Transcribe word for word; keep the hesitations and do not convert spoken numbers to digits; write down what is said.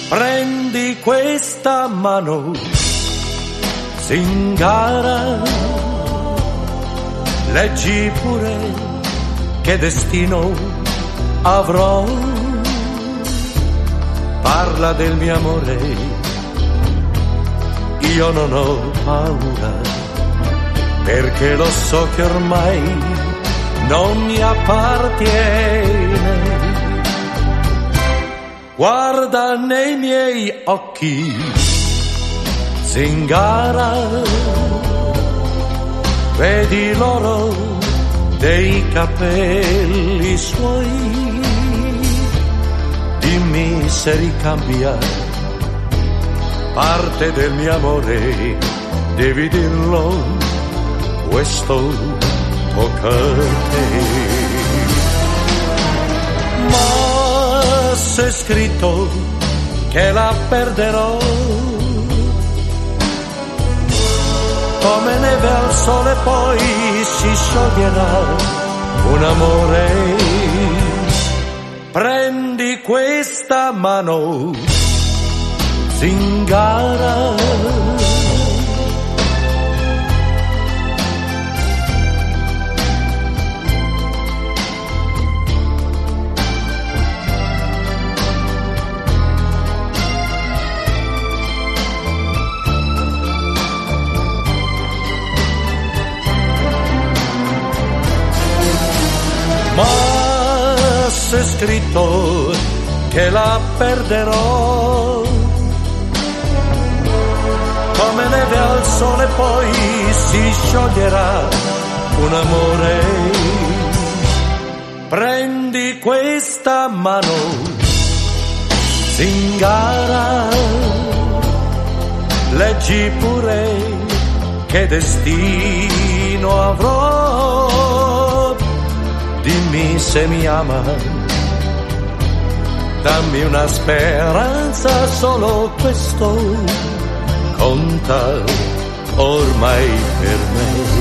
Prendi questa mano, zingara, leggi pure che destino avrò. Parla del mio amore, io non ho paura, perché lo so che ormai non mi appartiene. Guarda nei miei occhi, zingara, vedi l'oro dei capelli suoi. Dimmi se ricambia parte del mio amore, devi dirlo, questo tocca a te. C'è scritto che la perderò, come neve al sole poi si scioglierà un amore. Prendi questa mano, zingara, ma c'è scritto che la perderò, come neve al sole poi si scioglierà un amore. Prendi questa mano, zingara, leggi pure che destino avrò. Dimmi se mi ama, dammi una speranza, solo questo conta ormai per me.